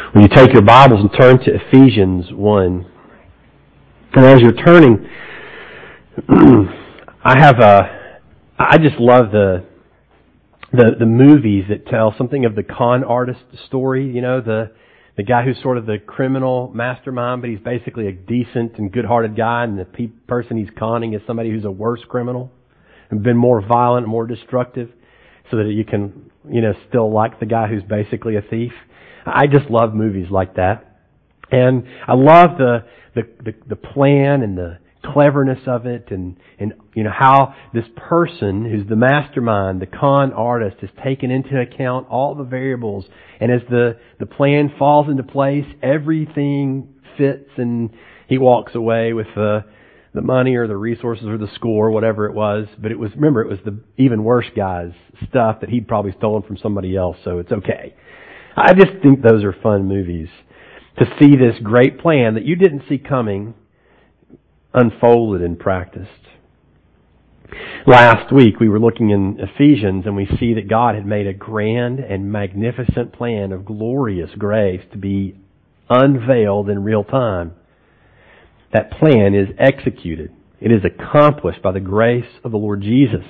Will you take your Bibles and turn to Ephesians 1? And as you're turning, I just love the movies that tell something of the con artist story. You know, the guy who's sort of the criminal mastermind, but he's basically a decent and good-hearted guy, and the person he's conning is somebody who's a worse criminal and been more violent, more destructive, so that you can, still like the guy who's basically a thief. I just love movies like that. And I love the plan and the cleverness of it, and how this person who's the mastermind, the con artist, has taken into account all the variables, and as the plan falls into place, everything fits, and he walks away with the money or the resources or the score, whatever it was. But it was the even worse guy's stuff that he'd probably stolen from somebody else, so it's okay. I just think those are fun movies, to see this great plan that you didn't see coming unfolded and practiced. Last week we were looking in Ephesians, and we see that God had made a grand and magnificent plan of glorious grace to be unveiled in real time. That plan is executed. It is accomplished by the grace of the Lord Jesus,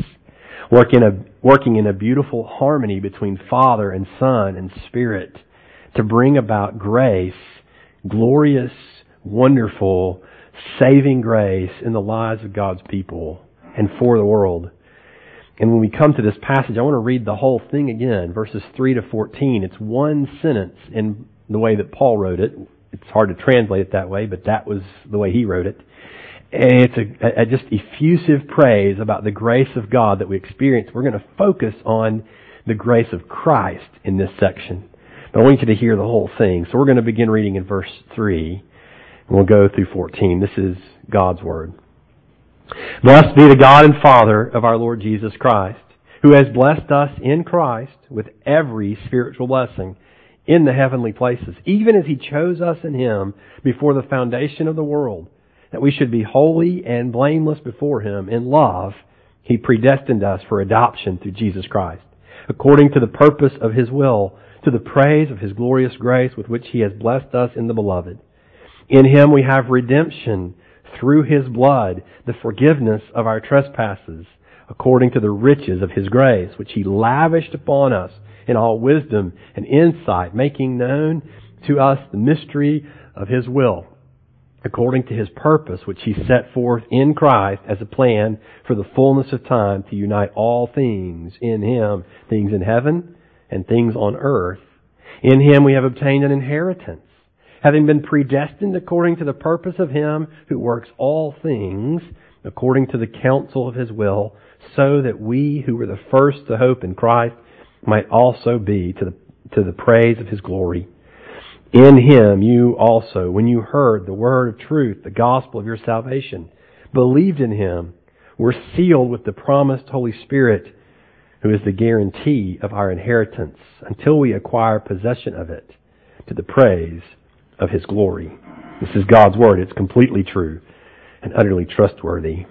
working in a beautiful harmony between Father and Son and Spirit to bring about grace, glorious, wonderful, saving grace in the lives of God's people and for the world. And when we come to this passage, I want to read the whole thing again, verses 3 to 14. It's one sentence in the way that Paul wrote it. It's hard to translate it that way, but that was the way he wrote it. And it's a just effusive praise about the grace of God that we experience. We're going to focus on the grace of Christ in this section. But I want you to hear the whole thing. So we're going to begin reading in verse 3, and we'll go through 14. This is God's Word. Blessed be the God and Father of our Lord Jesus Christ, who has blessed us in Christ with every spiritual blessing in the heavenly places, even as He chose us in Him before the foundation of the world, that we should be holy and blameless before Him. In love, He predestined us for adoption through Jesus Christ, according to the purpose of His will, to the praise of His glorious grace with which He has blessed us in the Beloved. In Him we have redemption through His blood, the forgiveness of our trespasses, according to the riches of His grace, which He lavished upon us in all wisdom and insight, making known to us the mystery of His will, according to His purpose, which He set forth in Christ as a plan for the fullness of time, to unite all things in Him, things in heaven and things on earth. In Him we have obtained an inheritance, having been predestined according to the purpose of Him who works all things according to the counsel of His will, so that we who were the first to hope in Christ might also be to the praise of His glory. In Him you also, when you heard the word of truth, the gospel of your salvation, believed in Him, were sealed with the promised Holy Spirit, who is the guarantee of our inheritance, until we acquire possession of it, to the praise of His glory. This is God's Word. It's completely true and utterly trustworthy.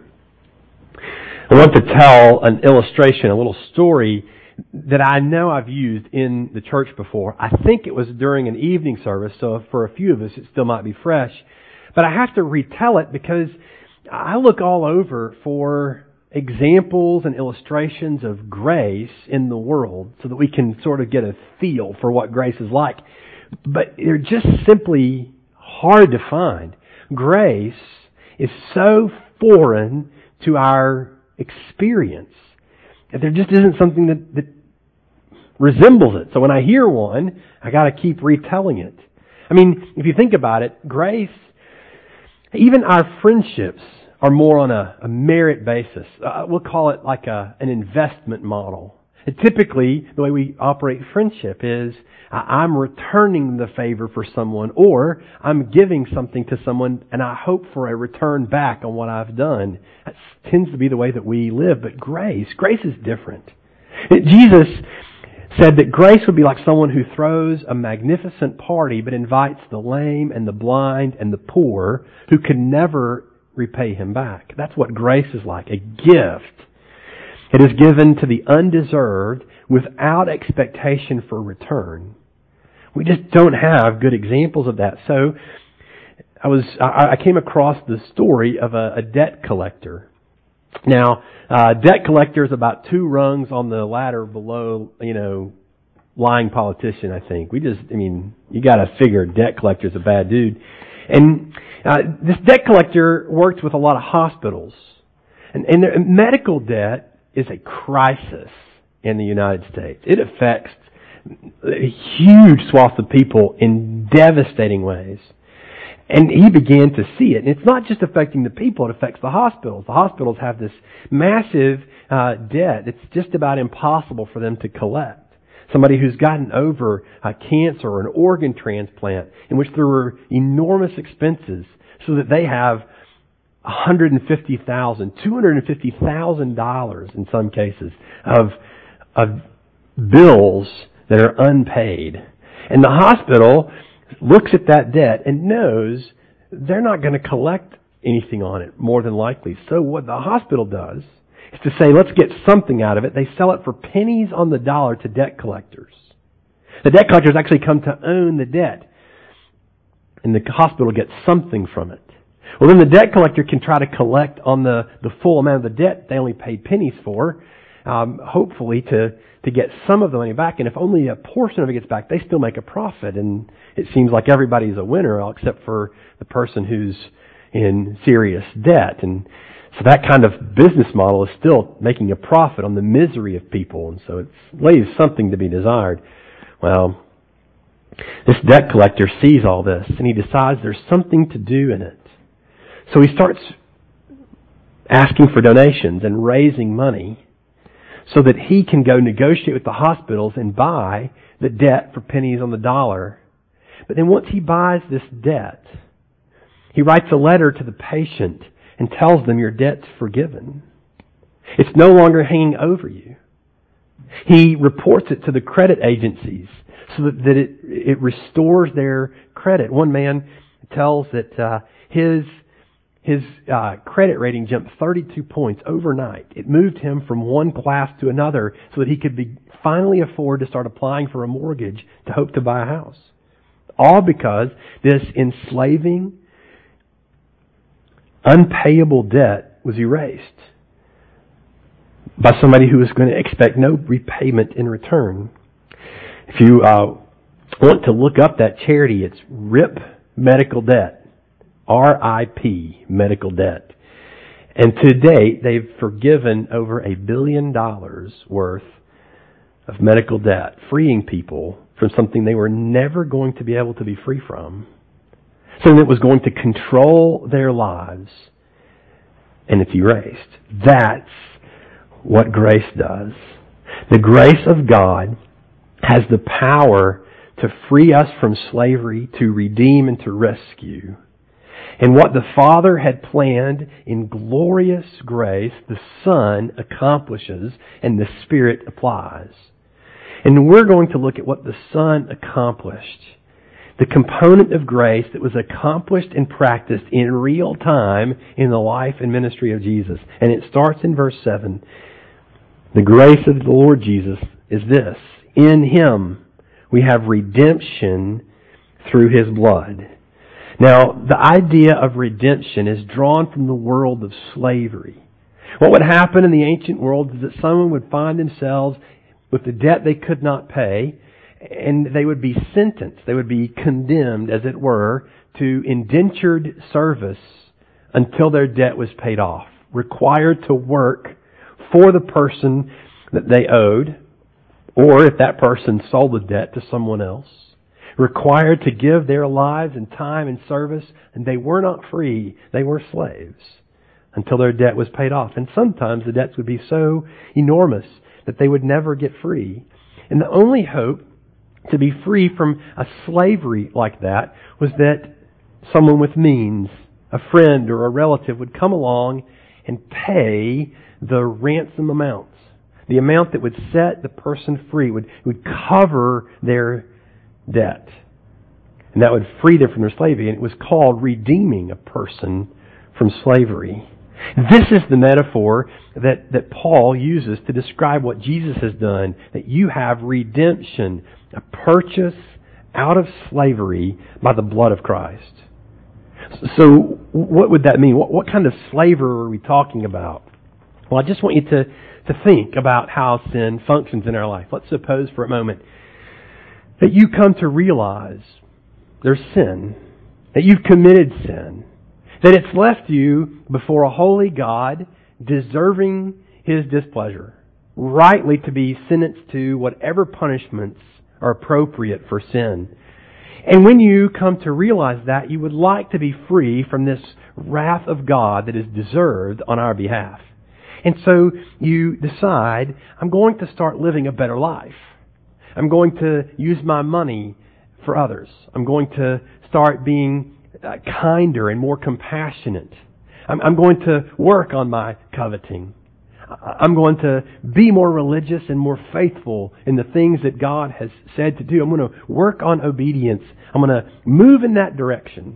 I want to tell an illustration, a little story that I know I've used in the church before. I think it was during an evening service, so for a few of us it still might be fresh. But I have to retell it because I look all over for examples and illustrations of grace in the world so that we can sort of get a feel for what grace is like. But they're just simply hard to find. Grace is so foreign to our experience that there just isn't something that resembles it. So when I hear one, I got to keep retelling it. I mean, if you think about it, grace, even our friendships are more on a merit basis. We'll call it like an investment model. And typically, the way we operate friendship is I'm returning the favor for someone, or I'm giving something to someone and I hope for a return back on what I've done. That tends to be the way that we live. But grace is different. Jesus said that grace would be like someone who throws a magnificent party but invites the lame and the blind and the poor who can never repay Him back. That's what grace is like, a gift. It is given to the undeserved without expectation for return. We just don't have good examples of that. So I came across the story of a debt collector. Now, debt collector is about 2 rungs on the ladder below, lying politician, I think. You got to figure debt collector is a bad dude. And this debt collector worked with a lot of hospitals. And medical debt is a crisis in the United States. It affects a huge swath of people in devastating ways. And he began to see it. And it's not just affecting the people, it affects the hospitals. The hospitals have this massive debt. It's just about impossible for them to collect. Somebody who's gotten over cancer or an organ transplant in which there were enormous expenses so that they have $150,000, $250,000 in some cases of bills that are unpaid. And the hospital looks at that debt and knows they're not going to collect anything on it, more than likely. So what the hospital does is to say, let's get something out of it. They sell it for pennies on the dollar to debt collectors. The debt collectors actually come to own the debt, and the hospital gets something from it. Well, then the debt collector can try to collect on the full amount of the debt they only paid pennies for, hopefully to get some of the money back. And if only a portion of it gets back, they still make a profit. And it seems like everybody's a winner, except for the person who's in serious debt. And so that kind of business model is still making a profit on the misery of people. And so it leaves something to be desired. Well, this debt collector sees all this, and he decides there's something to do in it. So he starts asking for donations and raising money so that he can go negotiate with the hospitals and buy the debt for pennies on the dollar. But then once he buys this debt, he writes a letter to the patient and tells them your debt's forgiven. It's no longer hanging over you. He reports it to the credit agencies so that it restores their credit. One man tells that his credit rating jumped 32 points overnight. It moved him from one class to another so that he could finally afford to start applying for a mortgage to hope to buy a house. All because this enslaving, unpayable debt was erased by somebody who was going to expect no repayment in return. If you want to look up that charity, it's RIP Medical Debt. RIP Medical Debt. And to date, they've forgiven over $1 billion worth of medical debt, freeing people from something they were never going to be able to be free from. Something that was going to control their lives, and it's erased. That's what grace does. The grace of God has the power to free us from slavery, to redeem and to rescue. And what the Father had planned in glorious grace, the Son accomplishes and the Spirit applies. And we're going to look at what the Son accomplished. The component of grace that was accomplished and practiced in real time in the life and ministry of Jesus. And it starts in verse 7. The grace of the Lord Jesus is this: in Him we have redemption through His blood. Now, the idea of redemption is drawn from the world of slavery. What would happen in the ancient world is that someone would find themselves with a debt they could not pay, and they would be sentenced, they would be condemned, as it were, to indentured service until their debt was paid off, required to work for the person that they owed, or if that person sold the debt to someone else, required to give their lives and time and service, and they were not free, they were slaves until their debt was paid off. And sometimes the debts would be so enormous that they would never get free. And the only hope to be free from a slavery like that was that someone with means, a friend or a relative, would come along and pay the ransom amounts. The amount that would set the person free, would cover their debt. And that would free them from their slavery. And it was called redeeming a person from slavery. This is the metaphor that Paul uses to describe what Jesus has done. That you have redemption, a purchase out of slavery by the blood of Christ. So what would that mean? What kind of slavery are we talking about? Well, I just want you to think about how sin functions in our life. Let's suppose for a moment that you come to realize there's sin, that you've committed sin, that it's left you before a holy God deserving His displeasure, rightly to be sentenced to whatever punishments are appropriate for sin. And when you come to realize that, you would like to be free from this wrath of God that is deserved on our behalf. And so you decide, I'm going to start living a better life. I'm going to use my money for others. I'm going to start being kinder and more compassionate. I'm going to work on my coveting. I'm going to be more religious and more faithful in the things that God has said to do. I'm going to work on obedience. I'm going to move in that direction.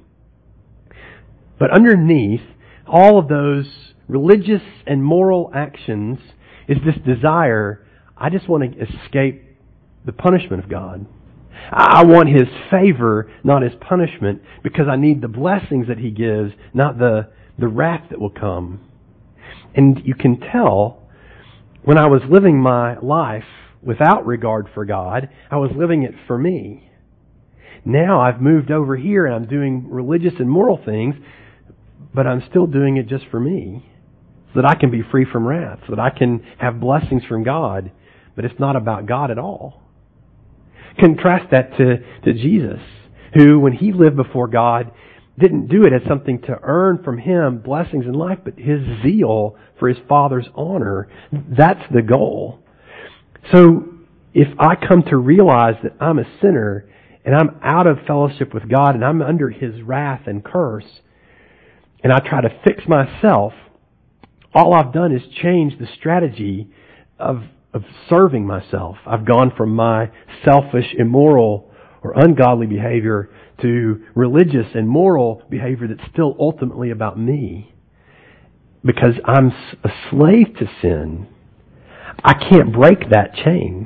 But underneath all of those religious and moral actions is this desire, I just want to escape the punishment of God. I want His favor, not His punishment, because I need the blessings that He gives, not the wrath that will come. And you can tell, when I was living my life without regard for God, I was living it for me. Now I've moved over here and I'm doing religious and moral things, but I'm still doing it just for me, so that I can be free from wrath, so that I can have blessings from God, but it's not about God at all. Contrast that to Jesus, who, when He lived before God, didn't do it as something to earn from Him blessings in life, but His zeal for His Father's honor. That's the goal. So if I come to realize that I'm a sinner and I'm out of fellowship with God and I'm under His wrath and curse, and I try to fix myself, all I've done is change the strategy of serving myself. I've gone from my selfish, immoral, or ungodly behavior to religious and moral behavior that's still ultimately about me. Because I'm a slave to sin, I can't break that chain.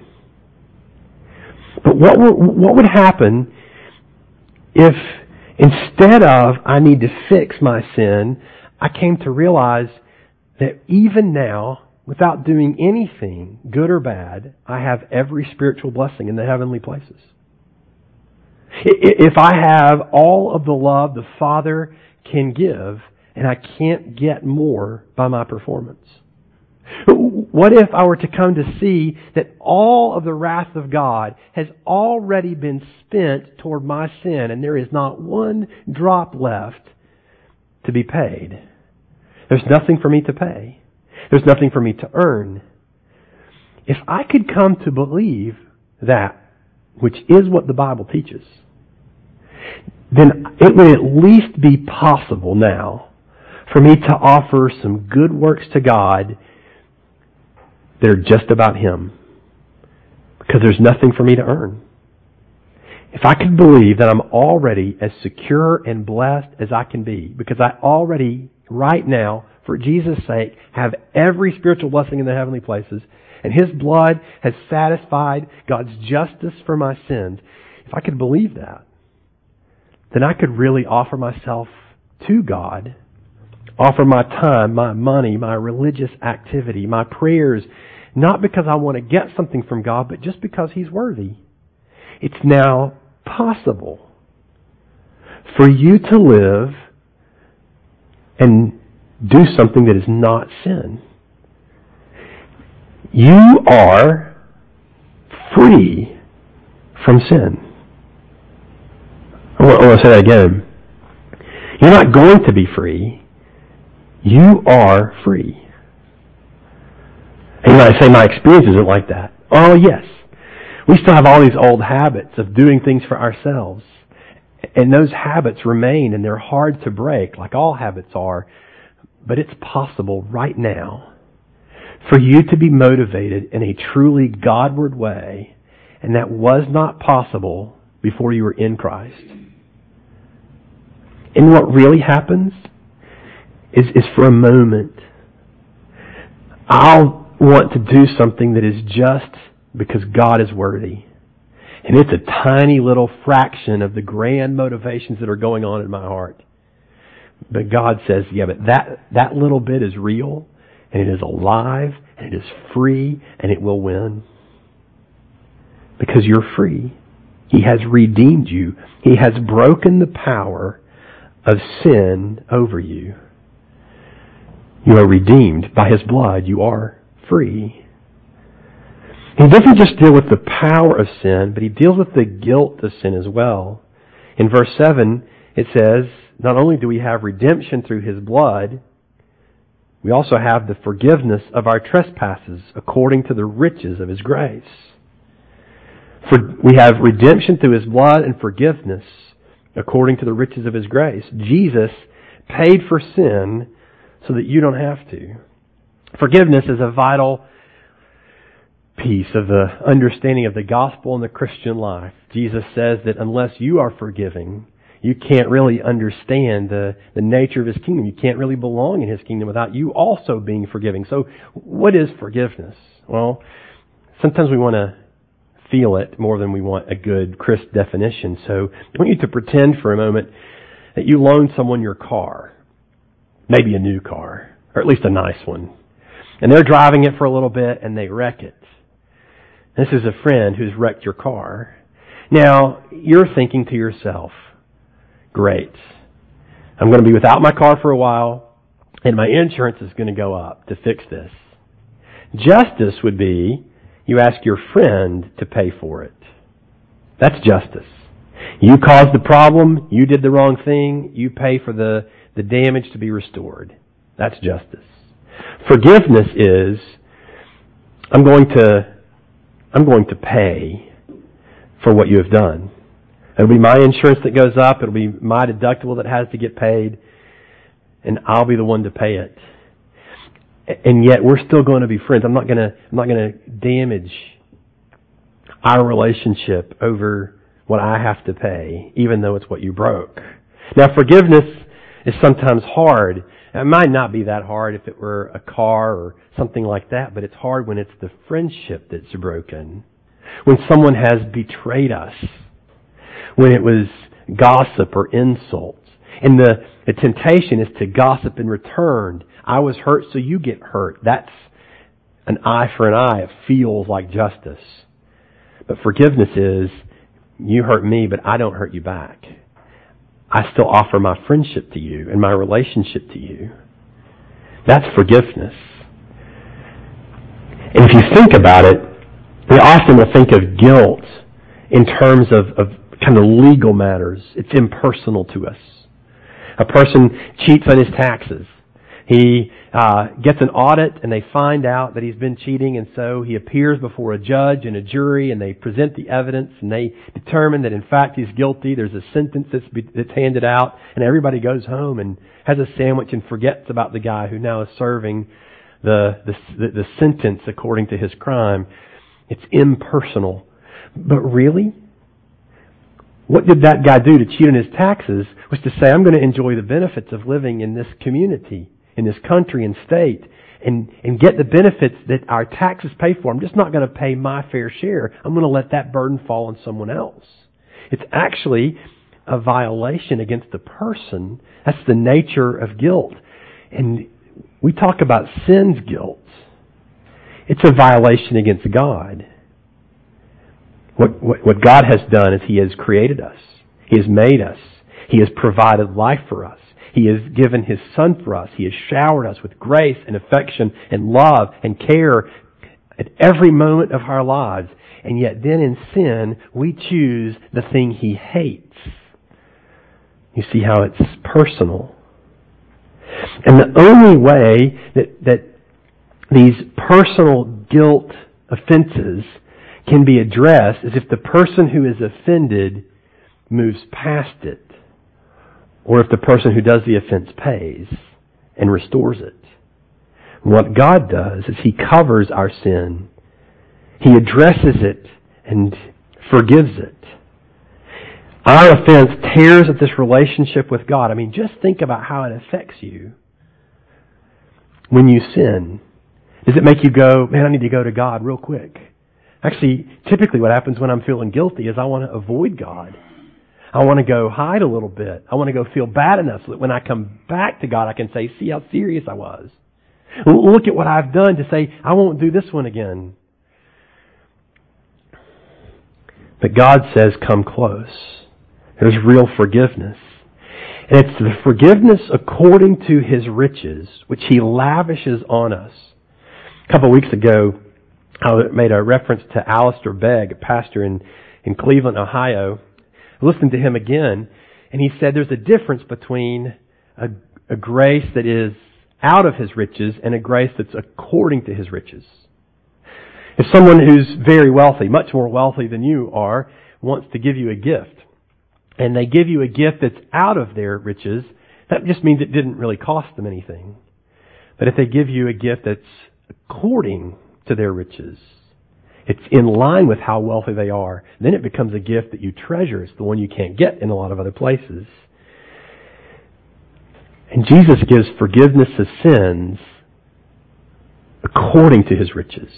But what would happen if instead of I need to fix my sin, I came to realize that even now, without doing anything, good or bad, I have every spiritual blessing in the heavenly places? If I have all of the love the Father can give, and I can't get more by my performance? What if I were to come to see that all of the wrath of God has already been spent toward my sin, and there is not one drop left to be paid? There's nothing for me to pay. There's nothing for me to earn. If I could come to believe that, which is what the Bible teaches, then it would at least be possible now for me to offer some good works to God that are just about Him, because there's nothing for me to earn. If I could believe that I'm already as secure and blessed as I can be, because I already, right now, for Jesus' sake, have every spiritual blessing in the heavenly places, and His blood has satisfied God's justice for my sins, if I could believe that, then I could really offer myself to God, offer my time, my money, my religious activity, my prayers, not because I want to get something from God, but just because He's worthy. It's now possible for you to live and do something that is not sin. You are free from sin. I want to say that again. You're not going to be free. You are free. And you might say, my experience isn't like that. Oh, yes. We still have all these old habits of doing things for ourselves. And those habits remain, and they're hard to break, like all habits are. But it's possible right now for you to be motivated in a truly Godward way, and that was not possible before you were in Christ. And what really happens is for a moment, I'll want to do something that is just because God is worthy. And it's a tiny little fraction of the grand motivations that are going on in my heart. But God says, yeah, but that little bit is real, and it is alive, and it is free, and it will win. Because you're free. He has redeemed you. He has broken the power of sin over you. You are redeemed by His blood. You are free. He doesn't just deal with the power of sin, but He deals with the guilt of sin as well. In verse 7, it says, not only do we have redemption through His blood, we also have the forgiveness of our trespasses according to the riches of His grace. For we have redemption through His blood and forgiveness according to the riches of His grace. Jesus paid for sin so that you don't have to. Forgiveness is a vital piece of the understanding of the gospel and the Christian life. Jesus says that unless you are forgiving, you can't really understand the nature of His kingdom. You can't really belong in His kingdom without you also being forgiving. So what is forgiveness? Well, sometimes we want to feel it more than we want a good, crisp definition. So I want you to pretend for a moment that you loan someone your car. Maybe a new car, or at least a nice one. And they're driving it for a little bit and they wreck it. This is a friend who's wrecked your car. Now, you're thinking to yourself, great, I'm going to be without my car for a while and my insurance is going to go up to fix this. Justice would be you ask your friend to pay for it. That's justice. You caused the problem, you did the wrong thing, you pay for the damage to be restored. That's justice. Forgiveness is, I'm going to pay for what you have done. It'll be my insurance that goes up, it'll be my deductible that has to get paid, and I'll be the one to pay it. And yet we're still going to be friends. I'm not going to damage our relationship over what I have to pay, even though it's what you broke. Now, forgiveness is sometimes hard. It might not be that hard if it were a car or something like that, but it's hard when it's the friendship that's broken. When someone has betrayed us. When it was gossip or insults. And the temptation is to gossip in return. I was hurt, so you get hurt. That's an eye for an eye. It feels like justice. But forgiveness is, you hurt me, but I don't hurt you back. I still offer my friendship to you and my relationship to you. That's forgiveness. And if you think about it, we often will think of guilt in terms of kind of legal matters. It's impersonal to us. A person cheats on his taxes. He gets an audit and they find out that he's been cheating, and so he appears before a judge and a jury and they present the evidence and they determine that in fact he's guilty. There's a sentence that's handed out and everybody goes home and has a sandwich and forgets about the guy who now is serving the sentence according to his crime. It's impersonal. But really, what did that guy do to cheat on his taxes was to say, I'm going to enjoy the benefits of living in this community, in this country and state, and get the benefits that our taxes pay for. I'm just not going to pay my fair share. I'm going to let that burden fall on someone else. It's actually a violation against the person. That's the nature of guilt. And we talk about sin's guilt. It's a violation against God. What God has done is He has created us. He has made us. He has provided life for us. He has given His Son for us. He has showered us with grace and affection and love and care at every moment of our lives. And yet then in sin, we choose the thing He hates. You see how it's personal. And the only way that these personal guilt offenses can be addressed is if the person who is offended moves past it, or if the person who does the offense pays and restores it. What God does is He covers our sin. He addresses it and forgives it. Our offense tears at this relationship with God. I mean, just think about how it affects you when you sin. Does it make you go, man, I need to go to God real quick? Actually, typically what happens when I'm feeling guilty is I want to avoid God. I want to go hide a little bit. I want to go feel bad enough so that when I come back to God, I can say, see how serious I was. Look at what I've done to say, I won't do this one again. But God says, come close. There's real forgiveness. And it's the forgiveness according to His riches, which He lavishes on us. A couple of weeks ago, I made a reference to Alistair Begg, a pastor in Cleveland, Ohio. I listened to him again, and he said there's a difference between a grace that is out of His riches and a grace that's according to His riches. If someone who's very wealthy, much more wealthy than you are, wants to give you a gift, and they give you a gift that's out of their riches, that just means it didn't really cost them anything. But if they give you a gift that's according to their riches, it's in line with how wealthy they are, then it becomes a gift that you treasure. It's the one you can't get in a lot of other places. And Jesus gives forgiveness of sins according to His riches.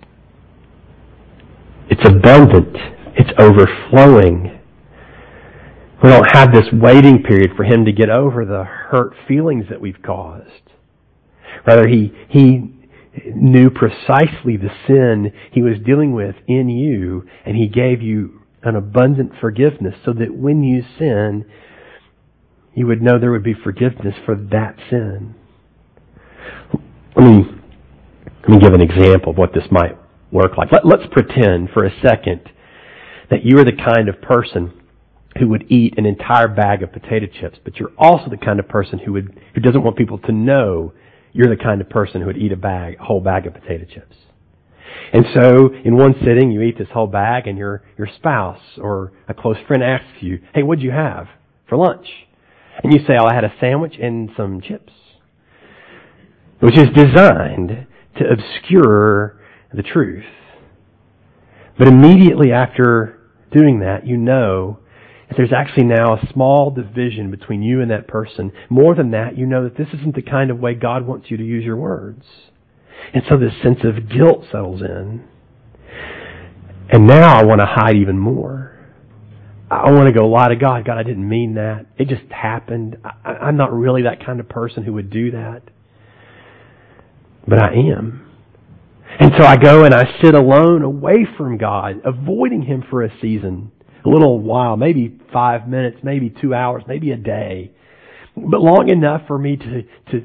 It's abundant. It's overflowing. We don't have this waiting period for Him to get over the hurt feelings that we've caused. Rather, He knew precisely the sin He was dealing with in you, and He gave you an abundant forgiveness so that when you sin, you would know there would be forgiveness for that sin. Let me give an example of what this might work like. Let's pretend for a second that you are the kind of person who would eat an entire bag of potato chips, but you're also the kind of person who doesn't want people to know you're the kind of person who would eat a whole bag of potato chips. And so, in one sitting, you eat this whole bag, and your spouse or a close friend asks you, hey, what'd you have for lunch? And you say, oh, I had a sandwich and some chips, which is designed to obscure the truth. But immediately after doing that, you know that there's actually now a small division between you and that person. More than that, you know that this isn't the kind of way God wants you to use your words. And so this sense of guilt settles in. And now I want to hide even more. I want to go lie to God. God, I didn't mean that. It just happened. I'm not really that kind of person who would do that. But I am. And so I go and I sit alone away from God, avoiding Him for a season. A little while, maybe 5 minutes, maybe 2 hours, maybe a day. But long enough for me to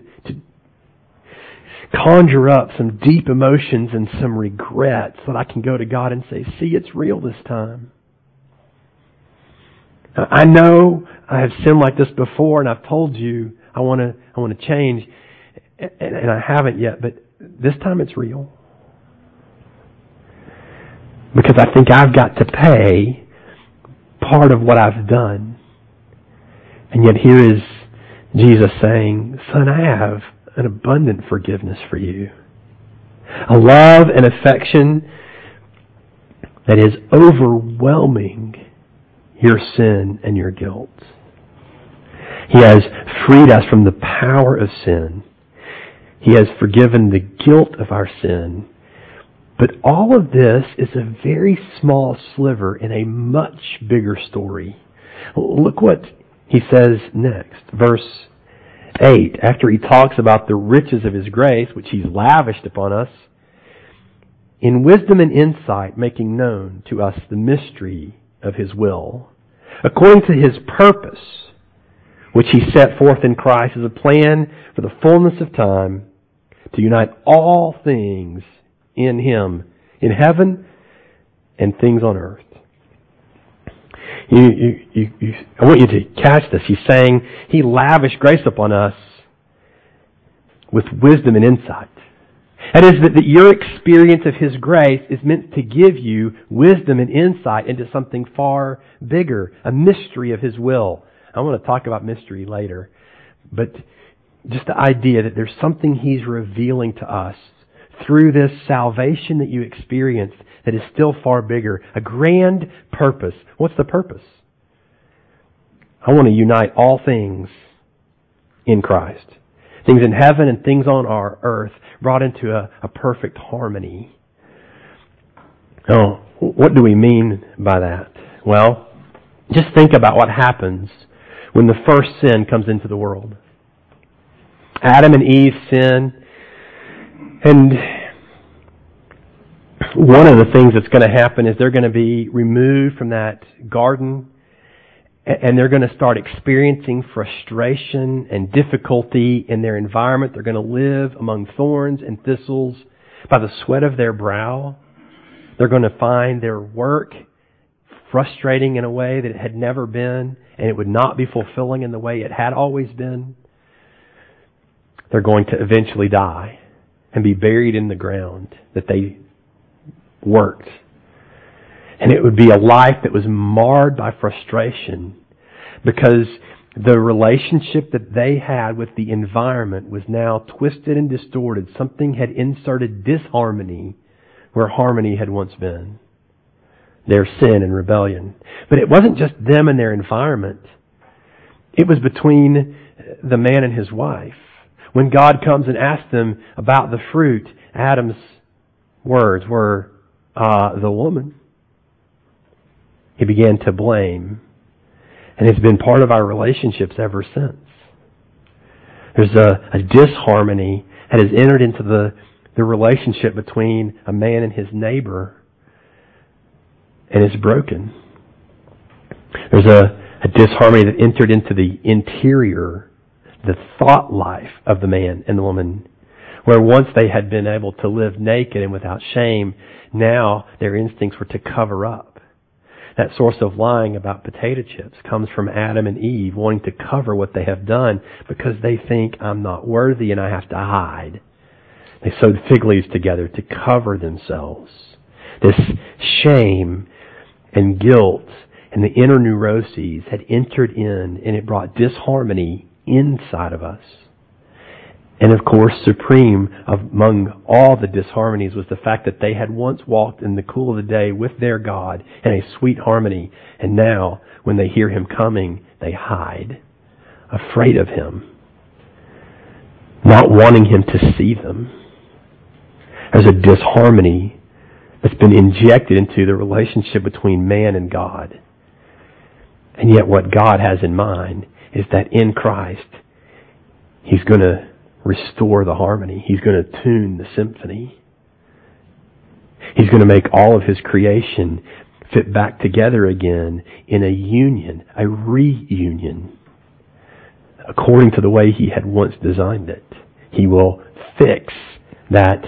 conjure up some deep emotions and some regrets so that I can go to God and say, see, it's real this time. I know I have sinned like this before, and I've told you I want to change, and I haven't yet, but this time it's real. Because I think I've got to pay part of what I've done. And yet here is Jesus saying, son, I have an abundant forgiveness for you. A love and affection that is overwhelming your sin and your guilt. He has freed us from the power of sin. He has forgiven the guilt of our sin. But all of this is a very small sliver in a much bigger story. Look what He says next. Verse 8, after He talks about the riches of His grace, which He's lavished upon us, in wisdom and insight making known to us the mystery of His will, according to His purpose, which He set forth in Christ as a plan for the fullness of time, to unite all things in Him, in heaven and things on earth. I want you to catch this. He's saying He lavished grace upon us with wisdom and insight. That is, that your experience of His grace is meant to give you wisdom and insight into something far bigger, a mystery of His will. I want to talk about mystery later, but just the idea that there's something He's revealing to us through this salvation that you experienced that is still far bigger. A grand purpose. What's the purpose? I want to unite all things in Christ. Things in heaven and things on our earth brought into a perfect harmony. Oh, what do we mean by that? Well, just think about what happens when the first sin comes into the world. Adam and Eve sin, and one of the things that's going to happen is they're going to be removed from that garden, and they're going to start experiencing frustration and difficulty in their environment. They're going to live among thorns and thistles by the sweat of their brow. They're going to find their work frustrating in a way that it had never been, and it would not be fulfilling in the way it had always been. They're going to eventually die and be buried in the ground that they worked. And it would be a life that was marred by frustration because the relationship that they had with the environment was now twisted and distorted. Something had inserted disharmony where harmony had once been. Their sin and rebellion. But it wasn't just them and their environment. It was between the man and his wife. When God comes and asks them about the fruit, Adam's words were, the woman. He began to blame. And it's been part of our relationships ever since. There's a disharmony that has entered into the relationship between a man and his neighbor, and it's broken. There's a disharmony that entered into the interior, the thought life of the man and the woman, where once they had been able to live naked and without shame, now their instincts were to cover up. That source of lying about potato chips comes from Adam and Eve wanting to cover what they have done because they think, I'm not worthy and I have to hide. They sewed fig leaves together to cover themselves. This shame and guilt and the inner neuroses had entered in, and it brought disharmony inside of us. And of course, supreme among all the disharmonies was the fact that they had once walked in the cool of the day with their God in a sweet harmony, and now, when they hear Him coming, they hide, afraid of Him, not wanting Him to see them. There's a disharmony that's been injected into the relationship between man and God. And yet what God has in mind is that in Christ, He's going to restore the harmony. He's going to tune the symphony. He's going to make all of His creation fit back together again in a union, a reunion, according to the way He had once designed it. He will fix that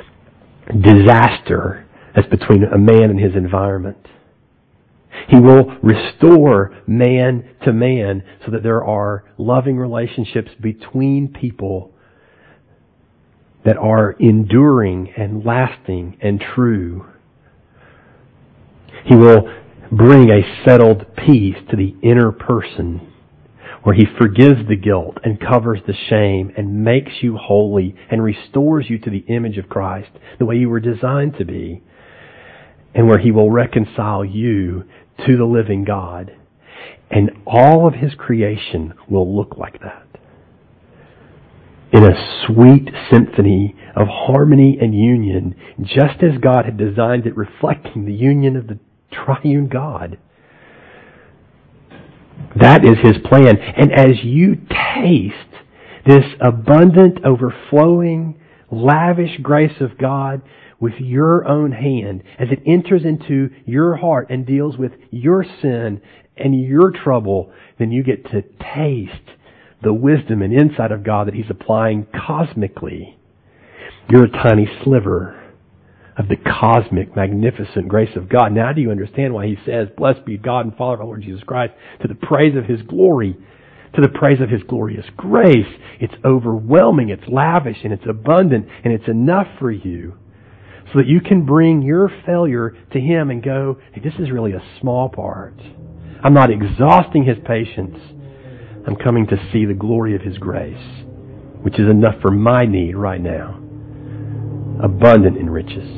disaster that's between a man and his environment. He will restore man to man so that there are loving relationships between people that are enduring and lasting and true. He will bring a settled peace to the inner person where He forgives the guilt and covers the shame and makes you holy and restores you to the image of Christ, the way you were designed to be, and where He will reconcile you to the living God. And all of His creation will look like that. In a sweet symphony of harmony and union, just as God had designed it, reflecting the union of the triune God. That is His plan. And as you taste this abundant, overflowing, lavish grace of God with your own hand, as it enters into your heart and deals with your sin and your trouble, then you get to taste the wisdom and insight of God that He's applying cosmically. You're a tiny sliver of the cosmic, magnificent grace of God. Now do you understand why He says, blessed be God and Father of our Lord Jesus Christ, to the praise of His glory, to the praise of His glorious grace. It's overwhelming, it's lavish, and it's abundant, and it's enough for you so that you can bring your failure to Him and go, hey, this is really a small part. I'm not exhausting His patience. I'm coming to see the glory of His grace, which is enough for my need right now. Abundant in riches.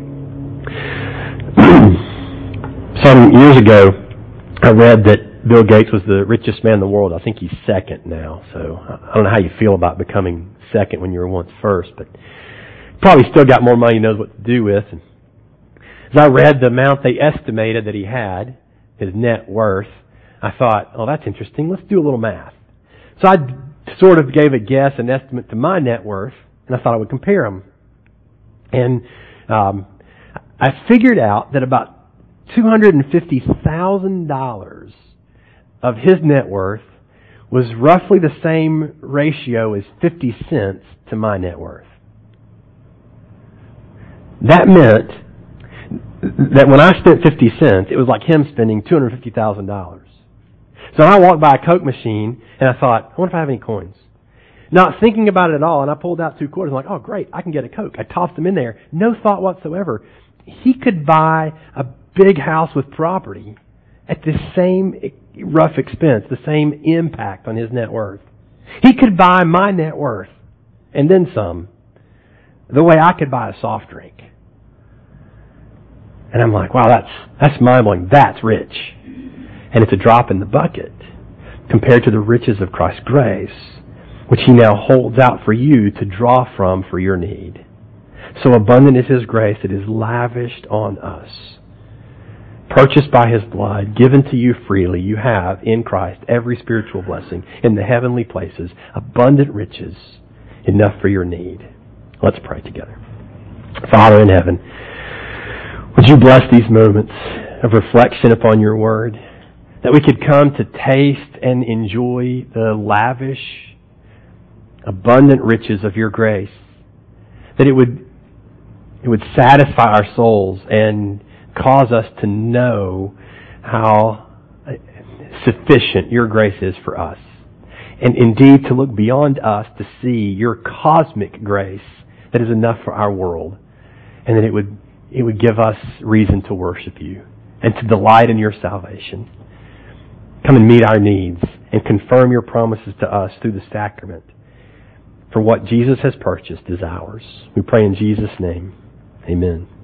Some years ago, I read that Bill Gates was the richest man in the world. I think he's second now, so I don't know how you feel about becoming second when you were once first, but probably still got more money he knows what to do with. And As I read the amount they estimated that he had, his net worth, I thought, oh, that's interesting. Let's do a little math. So I sort of gave a guess, an estimate to my net worth, and I thought I would compare them. And I figured out that about $250,000 of his net worth was roughly the same ratio as 50 cents to my net worth. That meant that when I spent 50 cents, it was like him spending $250,000. So I walked by a Coke machine and I thought, I wonder if I have any coins. Not thinking about it at all, and I pulled out 2 quarters. I'm like, oh great, I can get a Coke. I tossed them in there. No thought whatsoever. He could buy a big house with property at the same rough expense, the same impact on his net worth. He could buy my net worth, and then some, the way I could buy a soft drink. And I'm like, wow, that's mind-blowing. That's rich. And it's a drop in the bucket compared to the riches of Christ's grace, which He now holds out for you to draw from for your need. So abundant is His grace that is lavished on us. Purchased by His blood, given to you freely, you have in Christ every spiritual blessing in the heavenly places, abundant riches, enough for your need. Let's pray together. Father in heaven, would you bless these moments of reflection upon your word, that we could come to taste and enjoy the lavish, abundant riches of your grace, that it would satisfy our souls and cause us to know how sufficient your grace is for us. And indeed to look beyond us to see your cosmic grace that is enough for our world. And that it would give us reason to worship you and to delight in your salvation. Come and meet our needs and confirm your promises to us through the sacrament. For what Jesus has purchased is ours. We pray in Jesus' name. Amen.